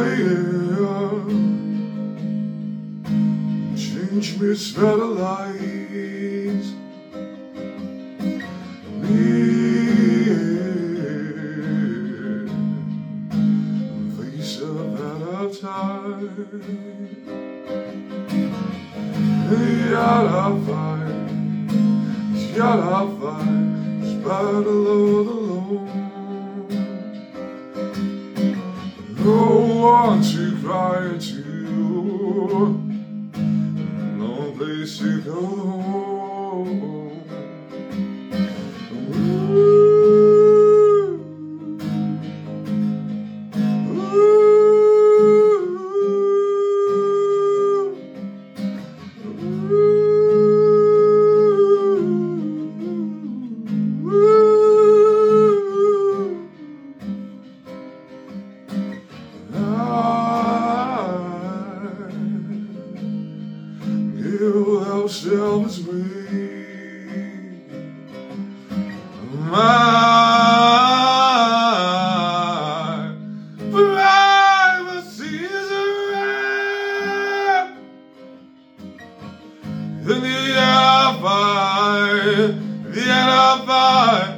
yeah. Change me satellites. Me, face up at a time. Yada fight, it's battle all alone. No one to cry to, no place to go home. Give ourselves away. My privacy is rare. The end of fight.